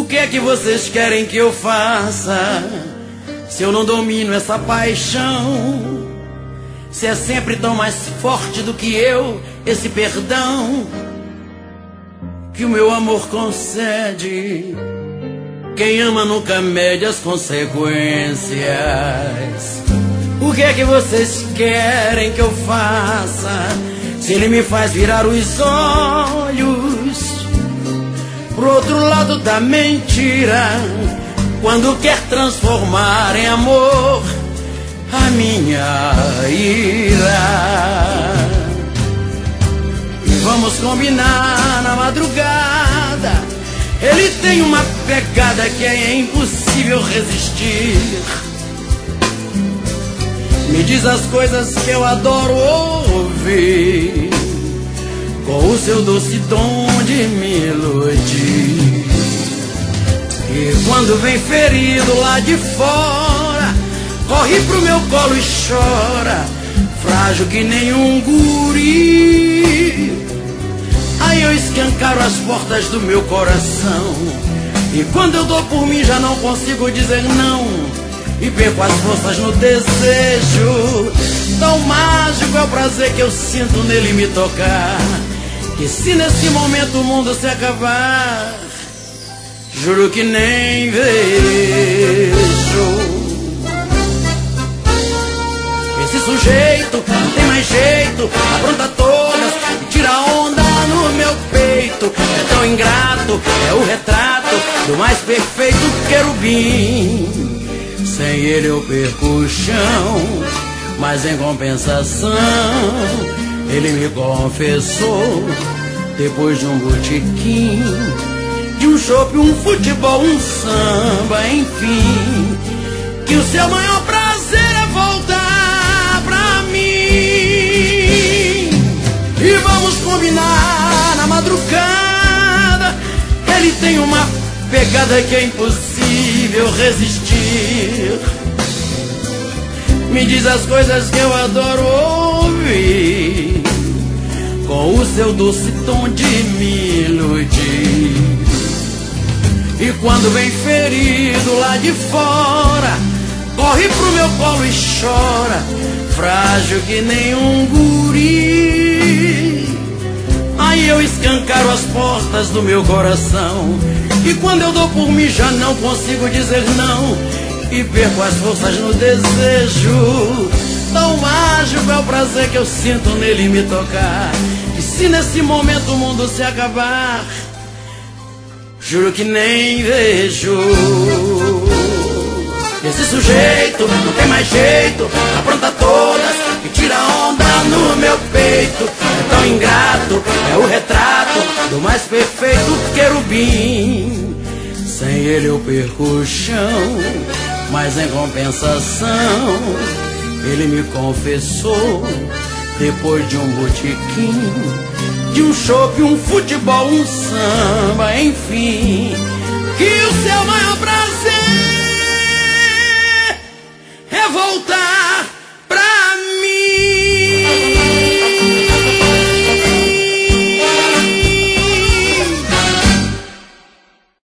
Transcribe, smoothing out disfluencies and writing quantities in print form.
O que é que vocês querem que eu faça se eu não domino essa paixão? Se é sempre tão mais forte do que eu esse perdão que o meu amor concede. Quem ama nunca mede as consequências. O que é que vocês querem que eu faça se ele me faz virar os olhos pro outro lado da mentira, quando quer transformar em amor a minha ira? E vamos combinar na madrugada, ele tem uma pegada que é impossível resistir. Me diz as coisas que eu adoro ouvir, com o seu doce tom de me iludir. E quando vem ferido lá de fora, corre pro meu colo e chora, frágil que nem um guri. Aí eu escancaro as portas do meu coração, e quando eu dou por mim já não consigo dizer não, e perco as forças no desejo. Tão mágico é o prazer que eu sinto nele me tocar, que se nesse momento o mundo se acabar, juro que nem vejo. Esse sujeito não tem mais jeito, apronta todas e tira onda no meu peito. É tão ingrato, é o retrato do mais perfeito querubim. Sem ele eu perco o chão, mas em compensação ele me confessou, depois de um botequim, de um chopp, um futebol, um samba, enfim, que o seu maior prazer é voltar pra mim. E vamos combinar na madrugada, ele tem uma pegada que é impossível resistir. Me diz as coisas que eu adoro ouvir, com o seu doce tom de me iludir. E quando vem ferido lá de fora, corre pro meu colo e chora, frágil que nem um guri. Aí eu escancaro as portas do meu coração, e quando eu dou por mim já não consigo dizer não, e perco as forças no desejo. Tão mágico é o prazer que eu sinto nele me tocar, e se nesse momento o mundo se acabar, juro que nem vejo. Esse sujeito não tem mais jeito, apronta todas e tira onda no meu peito. É tão ingrato, é o retrato do mais perfeito querubim. Sem ele eu perco o chão, mas em compensação ele me confessou, depois de um botequim, de um chopp, um futebol, um samba, enfim, que o seu maior prazer é voltar